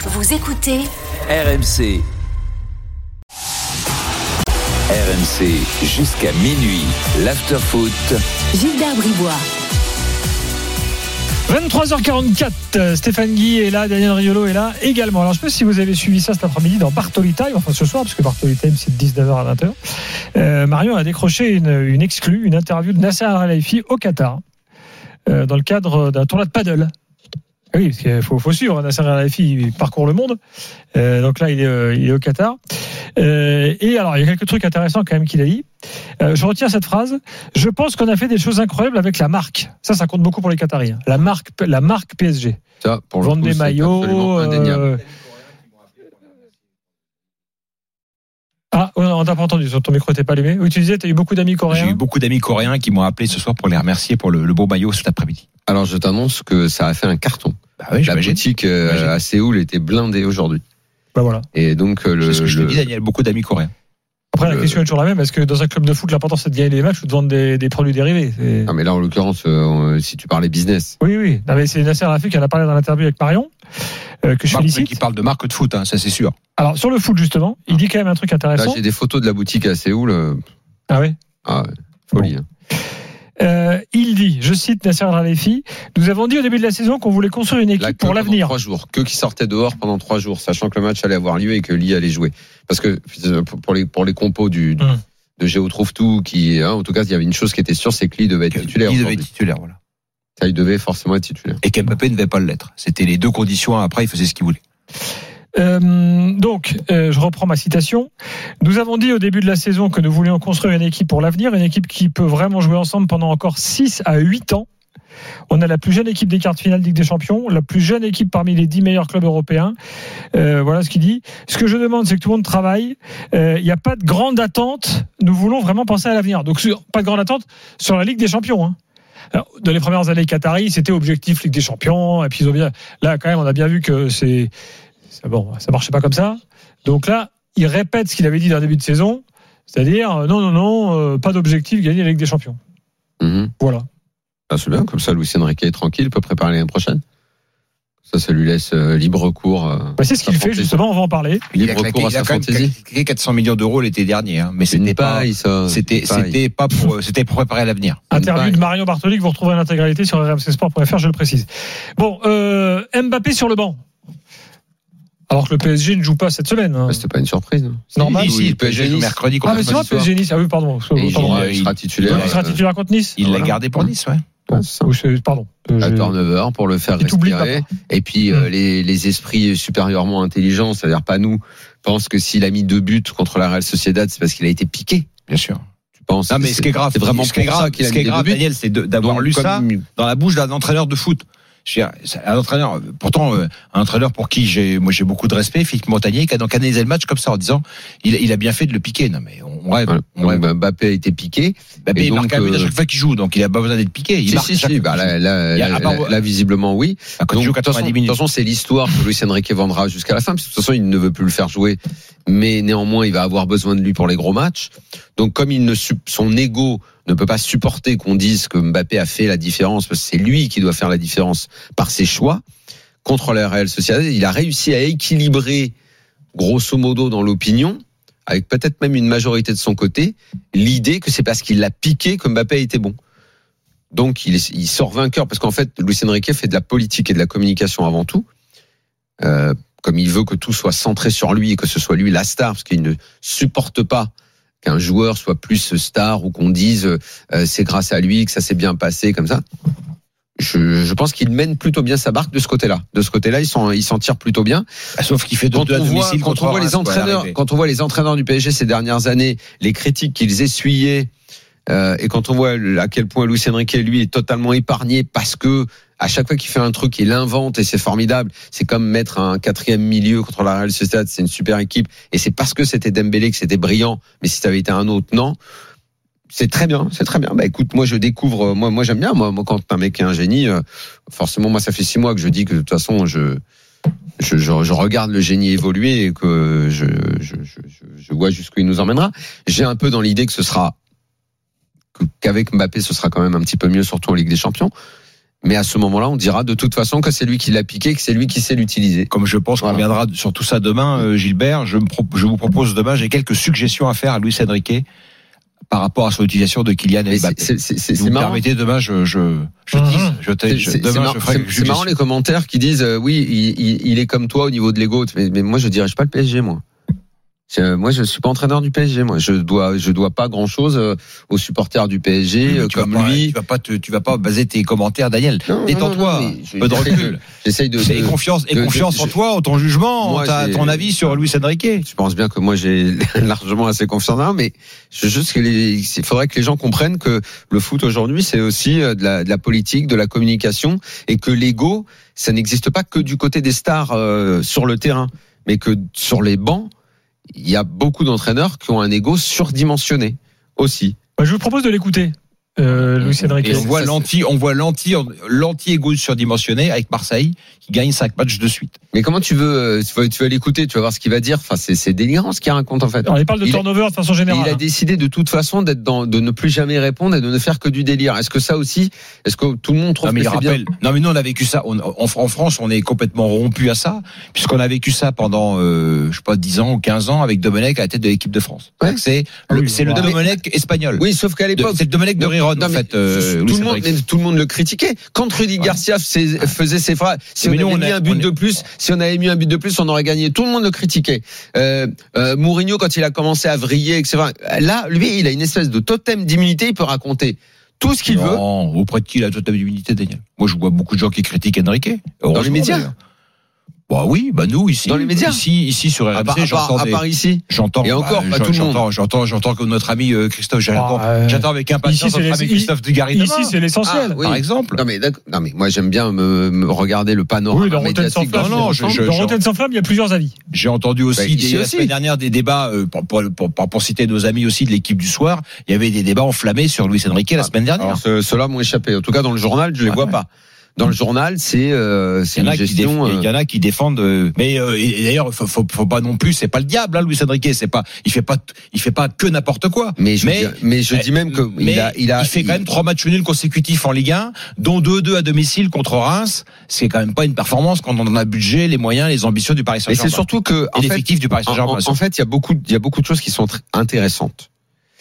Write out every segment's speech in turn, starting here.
Vous écoutez RMC. RMC jusqu'à minuit. L'afterfoot. Gilbert Bribois. 23h44, Stéphane Guy est là, Daniel Riolo est là également. Alors je ne sais pas si vous avez suivi ça cet après-midi dans Bartoli Time, enfin ce soir, parce que Bartoli Time c'est de 19h à 20h. Marion a décroché une exclue, une interview de Nasser Al-Khelaifi au Qatar, dans le cadre d'un tournoi de paddle. Oui, parce qu'il faut suivre, Nasser Al-Khelaifi il parcourt le monde, donc là il est au Qatar. Et alors il y a quelques trucs intéressants quand même qu'il a dit. Je retiens cette phrase. Je pense qu'on a fait des choses incroyables avec la marque. Ça compte beaucoup pour les Qataris. La marque PSG. Ça, pour vendre des maillots. Ah, on t'a pas entendu. Ton micro n'était pas allumé. Oui, tu disais, tu as eu beaucoup d'amis coréens. J'ai eu beaucoup d'amis coréens qui m'ont appelé ce soir pour les remercier pour le beau maillot cet après-midi. Alors, je t'annonce que ça a fait un carton. Bah oui, la boutique à Séoul était blindée aujourd'hui. Bah voilà. Et donc, c'est ce que je te dis, Daniel, beaucoup d'amis coréens. Après, la question est toujours la même. Est-ce que dans un club de foot, l'important c'est de gagner les matchs ou de vendre des produits dérivés? Ah, mais là, en l'occurrence, si tu parlais business. Oui. Non, mais c'est Nasser Al-Khelaifi qui en a parlé dans l'interview avec Marion, que je félicite. Qui parle de marque de foot, ça c'est sûr. Alors, sur le foot, justement, il dit quand même un truc intéressant. Là, j'ai des photos de la boutique à Séoul. Ah oui? Ah, folie. Bon. Il dit, je cite Nasser Al-Khelaifi, nous avons dit au début de la saison qu'on voulait construire une équipe pour l'avenir. 3 jours, qui sortaient dehors pendant 3 jours, sachant que le match allait avoir lieu et que Lee allait jouer. Parce que pour les compos de Géo Trouve Tout, en tout cas, il y avait une chose qui était sûre, c'est que Lee devait être titulaire. Lee devait être titulaire, voilà. Ça, il devait forcément être titulaire. Et qu'Mbappé ne devait pas l'être. C'était les deux conditions. Après, il faisait ce qu'il voulait. Donc, je reprends ma citation. Nous avons dit au début de la saison que nous voulions construire une équipe pour l'avenir, une équipe qui peut vraiment jouer ensemble pendant encore 6 à 8 ans. On a la plus jeune équipe des quarts de finale de Ligue des Champions, la plus jeune équipe parmi les 10 meilleurs clubs européens. Voilà ce qu'il dit. Ce que je demande, c'est que tout le monde travaille. Il n'y a pas de grande attente. Nous voulons vraiment penser à l'avenir. Donc, pas de grande attente sur la Ligue des Champions, hein. Alors, dans les premières années Qataris, c'était objectif Ligue des Champions. Et puis, là, quand même, on a bien vu que ça marchait pas comme ça. Donc là, il répète ce qu'il avait dit dans le début de saison, c'est-à-dire non, pas d'objectif, gagner la Ligue des Champions. Voilà. Ah, c'est bien, comme ça, Luis Enrique est tranquille, peut préparer l'année prochaine. Ça lui laisse libre cours. C'est ce qu'il fait, justement, on va en parler. Libre cours à sa fantaisie. Il a claqué 400 millions d'euros l'été dernier, mais c'était pour préparer l'avenir. Interview de Marion Bartoli que vous retrouvez en intégralité sur rmcsport.fr, je le précise. Bon, Mbappé sur le banc. Alors que le PSG ne joue pas cette semaine. C'était pas une surprise. C'est normal. Si, le PSG joue mercredi contre Nice. Ah, mais c'est vrai, PSG Nice. Ah oui, pardon. Il sera titulaire. Il sera titulaire contre Nice. Il l'a gardé pour Nice, ouais. Pardon. À turnover pour le faire respirer. Et puis, les esprits supérieurement intelligents, c'est-à-dire pas nous, pensent que s'il a mis 2 buts contre la Real Sociedad, c'est parce qu'il a été piqué. Bien sûr. Tu penses? Non, mais ce qui est grave, c'est vraiment ce qui est grave, Daniel, c'est d'avoir lu ça dans la bouche d'un entraîneur de foot. Un entraîneur, pourtant un entraîneur pour qui j'ai beaucoup de respect, Philippe Montagnier, qui a donc analysé le match comme ça en disant il a bien fait de le piquer. Non mais on rêve. Mbappé a été piqué. Mbappé il marque un but à chaque fois qu'il joue, donc il a pas besoin d'être piqué. Il marque là visiblement oui. Quand il joue 90 minutes. De toute façon, c'est l'histoire que Luis Enrique vendra jusqu'à la fin. Parce que de toute façon, il ne veut plus le faire jouer, mais néanmoins, il va avoir besoin de lui pour les gros matchs. Donc, comme son ego ne peut pas supporter qu'on dise que Mbappé a fait la différence, parce que c'est lui qui doit faire la différence par ses choix, contre la Real Sociedad, il a réussi à équilibrer, grosso modo, dans l'opinion, avec peut-être même une majorité de son côté, l'idée que c'est parce qu'il l'a piqué que Mbappé a été bon. Donc, il sort vainqueur, parce qu'en fait, Luis Enrique fait de la politique et de la communication avant tout, comme il veut que tout soit centré sur lui et que ce soit lui la star, parce qu'il ne supporte pas qu'un joueur soit plus star ou qu'on dise c'est grâce à lui que ça s'est bien passé comme ça. Je pense qu'il mène plutôt bien sa barque de ce côté-là. De ce côté-là, il s'en tire plutôt bien. Sauf qu'il fait quand on voit les entraîneurs du PSG ces dernières années, les critiques qu'ils essuyaient, et quand on voit à quel point Luis Enrique lui est totalement épargné parce que à chaque fois qu'il fait un truc, il l'invente et c'est formidable. C'est comme mettre un 4e milieu contre la Real Sociedad, c'est une super équipe et c'est parce que c'était Dembélé que c'était brillant. Mais si ça avait été un autre, non. C'est très bien. Bah écoute, moi je découvre, moi j'aime bien. Moi quand un mec est un génie, forcément moi ça fait 6 mois que je dis que de toute façon je regarde le génie évoluer et que je vois jusqu'où il nous emmènera. J'ai un peu dans l'idée que qu'avec Mbappé ce sera quand même un petit peu mieux, surtout en Ligue des Champions. Mais à ce moment-là, on dira de toute façon que c'est lui qui l'a piqué, que c'est lui qui sait l'utiliser. Comme je pense qu'on reviendra sur tout ça demain, Gilbert, je vous propose demain, j'ai quelques suggestions à faire à Luis Enrique par rapport à son utilisation de Kylian Mbappé. C'est vous marrant. Permettez, demain, C'est marrant les commentaires qui disent oui, il est comme toi au niveau de l'ego. Mais moi, je dirige pas le PSG, moi. Moi, je suis pas entraîneur du PSG. Moi, je dois pas grand chose aux supporters du PSG comme lui. Tu vas pas baser tes commentaires, Daniel. Détends-toi. Peu de recul. J'essaye de. Et confiance en toi, en ton jugement, en ton avis sur Luis Enrique. Je pense bien que moi, j'ai largement assez confiance en lui, mais il faudrait que les gens comprennent que le foot aujourd'hui, c'est aussi de la politique, de la communication, et que l'ego, ça n'existe pas que du côté des stars sur le terrain, mais que sur les bancs. Il y a beaucoup d'entraîneurs qui ont un ego surdimensionné aussi. Je vous propose de l'écouter, Luis Enrique. Et on voit l'anti-égo surdimensionné avec Marseille qui gagne 5 matchs de suite. Mais comment tu vas l'écouter, tu vas voir ce qu'il va dire. Enfin, c'est délirant ce qu'il raconte en fait. Alors, il parle de turnover de façon générale. Il a décidé de toute façon de ne plus jamais répondre et de ne faire que du délire. Est-ce que ça aussi, est-ce que tout le monde trouve que c'est bien ? Non, mais nous on a vécu ça. En France, on est complètement rompu à ça, puisqu'on a vécu ça pendant, 10 ans ou 15 ans avec Domenech à la tête de l'équipe de France. Ouais. C'est le Domenech espagnol. Oui, sauf qu'à l'époque, c'est le Domenech de Riron en fait. Tout le monde le critiquait. Quand Rudy Garcia faisait ses phrases, si on avait mis un but de plus, on aurait gagné. Tout le monde le critiquait. Mourinho, quand il a commencé à vriller, etc. Là, lui, il a une espèce de totem d'immunité. Il peut raconter tout ce qu'il veut. Auprès de qui il a totem d'immunité, Daniel ? Moi, je vois beaucoup de gens qui critiquent Enrique. Dans les médias. Bah oui, nous ici. Dans les médias. Ici sur RMC, à part ici. J'entends. Et encore, pas tout le monde. J'entends que notre ami Christophe, j'attends avec impatience notre ami Christophe Dugarry. Ici, c'est l'essentiel. Par exemple. Non mais moi j'aime bien me regarder le panorama médiatique. Dans Rotten sans flamme, il y a plusieurs avis. J'ai entendu aussi la semaine dernière des débats pour citer nos amis aussi de l'équipe du soir. Il y avait des débats enflammés sur Luis Enrique la semaine dernière. Ceux-là m'ont échappé. En tout cas, dans le journal, je les vois pas. Dans le journal, c'est une gestion. Il y en a qui défendent. Mais et d'ailleurs, faut pas non plus. C'est pas le diable, Luis Enrique. Il fait pas que n'importe quoi. Mais je dis même que il fait quand même 3 matchs nuls consécutifs en Ligue 1, dont 2-2 à domicile contre Reims. C'est quand même pas une performance quand on a le budget, les moyens, les ambitions du Paris Saint-Germain. Mais c'est surtout que l'effectif du Paris Saint-Germain. En fait, il y a beaucoup de choses qui sont intéressantes.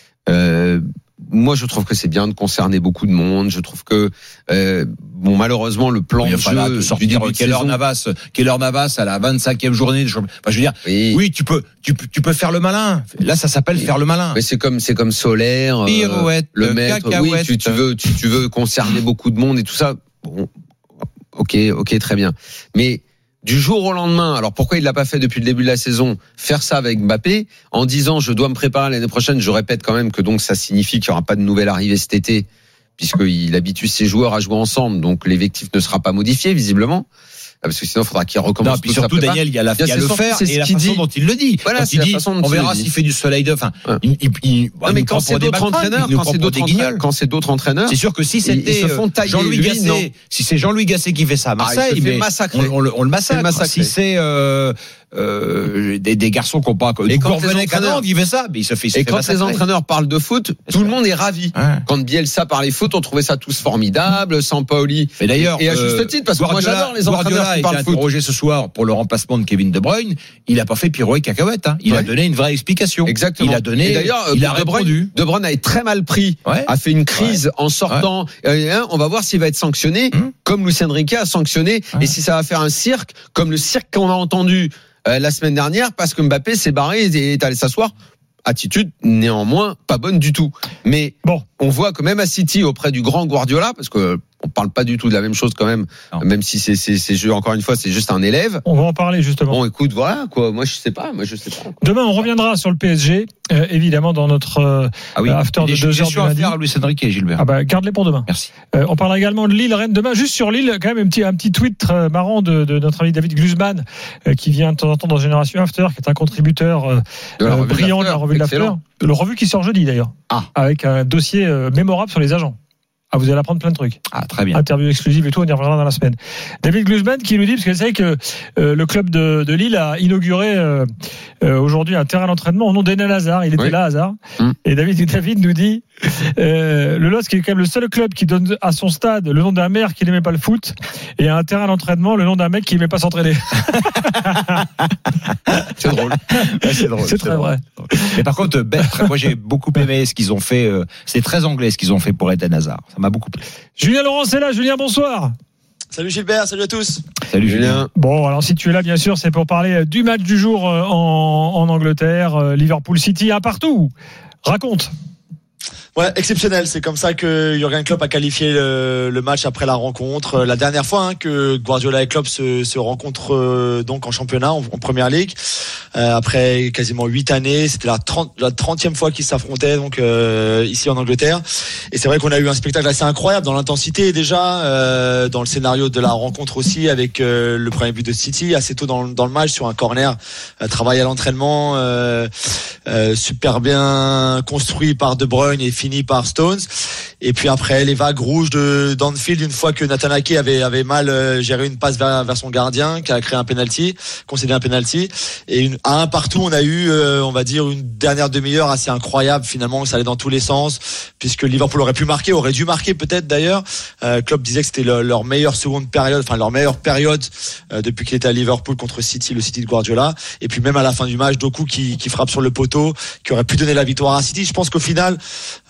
Moi, je trouve que c'est bien de concerner beaucoup de monde. Je trouve que malheureusement, le plan de jeu de sortir Keylor Navas à la 25e journée. Je veux dire, oui, tu peux faire le malin. Là, ça s'appelle faire le malin. Mais c'est comme Solaire, Pirouette, le maître. Oui, tu veux concerner beaucoup de monde et tout ça. Bon, ok, très bien. Mais du jour au lendemain, alors pourquoi il l'a pas fait depuis le début de la saison, faire ça avec Mbappé, en disant je dois me préparer l'année prochaine, je répète quand même que donc ça signifie qu'il n'y aura pas de nouvelle arrivée cet été, puisqu'il habitue ses joueurs à jouer ensemble, donc l'effectif ne sera pas modifié visiblement. Parce que sinon, il faudra qu'il recommence. Non, puis surtout, Daniel, il y a le faire et la façon dont il le dit. Voilà, quand il dit, on verra s'il fait du soleil de, mais quand c'est d'autres entraîneurs, quand c'est d'autres entraîneurs, c'est sûr que si c'était Jean-Louis Gasset, si c'est Jean-Louis Gasset qui fait ça à Marseille, on le massacre. Si c'est des garçons qui n'ont pas. Et quand les entraîneurs, il fait ça, mais il se fait. Et quand les entraîneurs parlent de foot, tout le monde est ravi. Quand Bielsa parlait foot, on trouvait ça tous formidable. Sampaoli. Et d'ailleurs, et à juste titre, parce que moi j'adore les entraîneurs qui parlent foot. Interrogé ce soir pour le remplacement de Kevin De Bruyne, il a pas fait pirouette cacahuète. Il a donné une vraie explication. Exactement. Il a donné. Et d'ailleurs, il a répondu. De Bruyne a été très mal pris. A fait une crise en sortant. On va voir s'il va être sanctionné, comme Luis Enrique a sanctionné, et si ça va faire un cirque, comme le cirque qu'on a entendu la semaine dernière, parce que Mbappé s'est barré et est allé s'asseoir. Attitude néanmoins pas bonne du tout. Mais bon, on voit que même à City, auprès du grand Guardiola, parce que on parle pas du tout de la même chose quand même, même si c'est encore une fois c'est juste un élève. On va en parler justement. Bon, écoute, voilà quoi. Moi je sais pas. Demain on reviendra sur le PSG, évidemment dans notre after de 2h du lundi. Luis Enrique, Gilbert. Garde-les pour demain. Merci. On parlera également de Lille-Rennes demain. Juste sur Lille, quand même un petit tweet marrant de notre ami David Glusman, qui vient de temps en temps dans Génération After, qui est un contributeur brillant de la revue de l'After. Le revue qui sort jeudi d'ailleurs, avec un dossier mémorable sur les agents. Ah, vous allez apprendre plein de trucs. Ah, très bien. Interview exclusive et tout, on y reviendra dans la semaine. David Glusman qui nous dit, parce que vous savez que le club de Lille a inauguré aujourd'hui un terrain d'entraînement au nom d'Eden Hazard. Il était là, Hazard. Et David nous dit, le LOSC est quand même le seul club qui donne à son stade le nom d'un maire qui n'aimait pas le foot et à un terrain d'entraînement le nom d'un mec qui n'aimait pas s'entraîner. C'est drôle. Ouais, c'est drôle. C'est très vrai. Mais par contre, moi j'ai beaucoup aimé ce qu'ils ont fait. C'est très anglais ce qu'ils ont fait pour Eden Hazard. Ça m'a beaucoup plu. Julien Laurent, c'est là. Julien, bonsoir. Salut Gilbert, salut à tous. Salut Julien. Bon, alors si tu es là, bien sûr, c'est pour parler du match du jour en Angleterre. Liverpool City à partout. Raconte. Ouais, exceptionnel. C'est comme ça que Jürgen Klopp a qualifié le match après la rencontre. La dernière fois que Guardiola et Klopp se rencontrent donc en championnat, en Première Ligue, après quasiment 8 années. C'était la 30e fois qu'ils s'affrontaient donc ici en Angleterre. Et c'est vrai qu'on a eu un spectacle assez incroyable dans l'intensité déjà, dans le scénario de la rencontre aussi, avec le premier but de City assez tôt dans le match sur un corner, travail à l'entraînement, super bien construit par De Bruyne et fini par Stones. Et puis après les vagues rouges d'Anfield, une fois que Nathan Ake avait mal géré une passe vers son gardien, qui a créé un penalty, concédé un penalty, et à un partout, on a eu on va dire une dernière demi-heure assez incroyable. Finalement, ça allait dans tous les sens, puisque Liverpool aurait dû marquer peut-être d'ailleurs. Klopp disait que c'était leur meilleure seconde période, enfin leur meilleure période depuis qu'il était à Liverpool contre City, le City de Guardiola. Et puis même à la fin du match, Doku qui frappe sur le poteau, qui aurait pu donner la victoire à City. Je pense qu'au final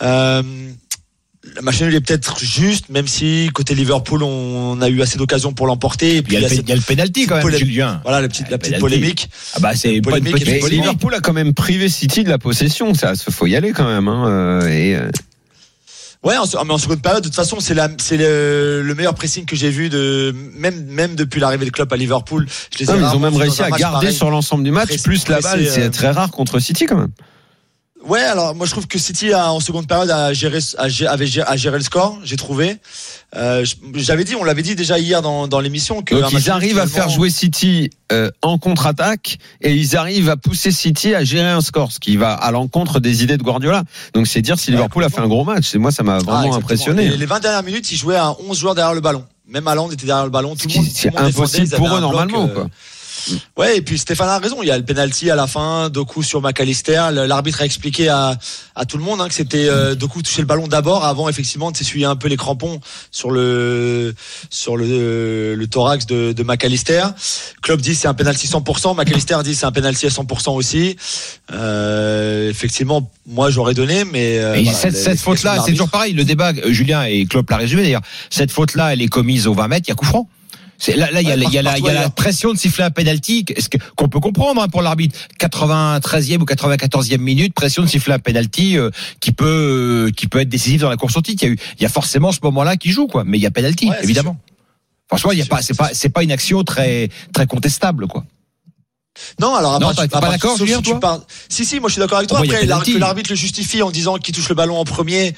la machine est peut-être juste, même si côté Liverpool on a eu assez d'occasions pour l'emporter. Et puis il y a le penalty quand même, Julien. Voilà la petite polémique. Ah bah c'est pas une petite polémique. Liverpool a quand même privé City de la possession, ça faut y aller quand même. Ouais, en seconde période, de toute façon, c'est le meilleur pressing que j'ai vu même depuis l'arrivée de Klopp à Liverpool. Ils ont même réussi à garder sur l'ensemble du match, plus la balle, c'est très rare contre City quand même. Ouais, alors moi je trouve que City en seconde période a géré le score, j'ai trouvé. On l'avait dit déjà hier dans l'émission que donc ils arrivent à faire jouer City en contre-attaque et ils arrivent à pousser City à gérer un score, ce qui va à l'encontre des idées de Guardiola. Donc c'est dire si Liverpool a fait un gros match. Et moi ça m'a vraiment impressionné. Les 20 dernières minutes, ils jouaient à 11 joueurs derrière le ballon. Même Haaland était derrière le ballon. C'est impossible pour eux normalement quoi. Ouais, et puis Stéphane a raison, il y a le penalty à la fin, Doku sur McAllister. L'arbitre a expliqué à tout le monde que c'était Doku toucher le ballon d'abord avant effectivement de s'essuyer un peu les crampons sur le thorax de McAllister. Klopp dit c'est un penalty 100%, McAllister dit c'est un penalty à 100% aussi. Effectivement, moi j'aurais donné, mais cette faute-là, c'est toujours pareil. Le débat, Julien et Klopp l'a résumé d'ailleurs. Cette faute-là, elle est commise au 20 mètres, il y a coup franc. Là, il y a la pression de siffler un penalty, qu'on peut comprendre pour l'arbitre. 93e ou 94e minute, pression de siffler un penalty qui peut être décisif dans la course au titre. Il y a forcément ce moment-là qui joue quoi, mais il y a penalty évidemment. Franchement, c'est pas une action très très contestable quoi. Non, alors non, t'es pas d'accord, Julien, toi ? Si, moi je suis d'accord avec toi. Après, que l'arbitre le justifie en disant qu'il touche le ballon en premier.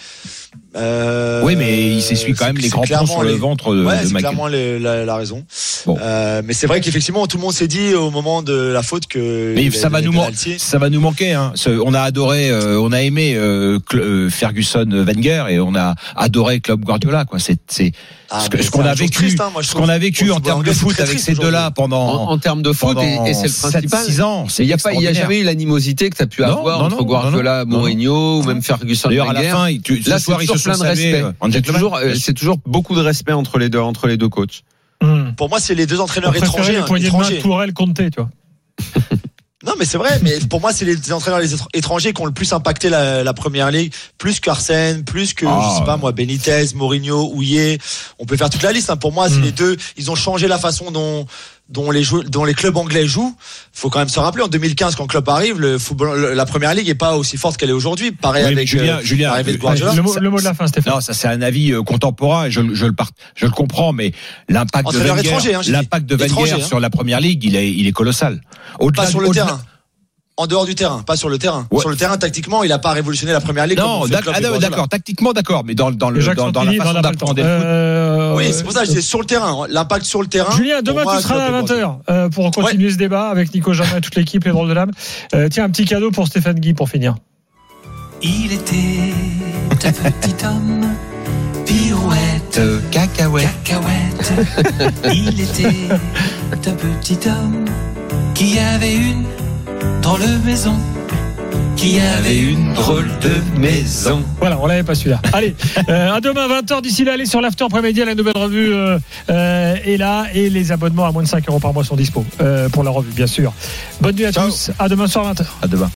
Oui, mais il s'essuie quand même les crampons sur le ventre de c'est clairement la raison. Bon. Mais c'est vrai qu'effectivement, tout le monde s'est dit au moment de la faute que. Mais ça va nous manquer. Hein. On a adoré, on a aimé Ferguson, Wenger, et on a adoré Klopp, Guardiola. Quoi. C'est ce qu'on a vécu, ce qu'on a vécu en termes de foot avec ces deux-là pendant. En termes de foot, et c'est le principal. 6 ans. Il y a jamais eu l'animosité que tu as pu avoir entre Guardiola, Mourinho ou même Ferguson, Wenger. D'ailleurs, à la fin, là, c'est toujours plein de respect. C'est toujours beaucoup de respect entre les deux coachs. Pour moi, c'est les deux entraîneurs étrangers. Les poignées de main pour elle compter, tu vois. Non, mais c'est vrai. Mais pour moi, c'est les entraîneurs étrangers qui ont le plus impacté la Première Ligue, plus qu'Arsène, plus que je sais pas moi, Benitez, Mourinho, Houllier. On peut faire toute la liste. Pour moi, c'est les deux. Ils ont changé la façon dont les clubs anglais jouent. Faut quand même se rappeler en 2015 quand Klopp arrive, la Première Ligue est pas aussi forte qu'elle est aujourd'hui. Pareil avec Julien, l'arrivée de Guardiola. Le mot de la fin, Stéphane. Non, ça c'est un avis contemporain. Je le comprends, mais l'impact de Wenger sur la Première Ligue, il est colossal. Pas sur le terrain. En dehors du terrain, pas sur le terrain. Ouais. Sur le terrain, tactiquement, il a pas révolutionné la Première Ligue. Non, d'accord, tactiquement, d'accord, mais dans la façon d'apprendre le foot. Oui, c'est pour ça que je disais sur le terrain, l'impact sur le terrain. Julien, demain tu seras à 20h pour continuer ce débat avec Nico Jamin et toute l'équipe, les drôles de l'âme. Tiens, un petit cadeau pour Stéphane Guy pour finir. Il était un petit homme, Pierrot Cacahuète. Il était un petit homme qui avait une drôle de maison. Voilà, on l'avait pas celui-là. Allez, à demain 20h. D'ici là, allez sur l'after après-midi. La nouvelle revue est là et les abonnements à moins de 5 € par mois sont dispo pour la revue, bien sûr. Bonne nuit à tous. À demain soir 20h. À demain.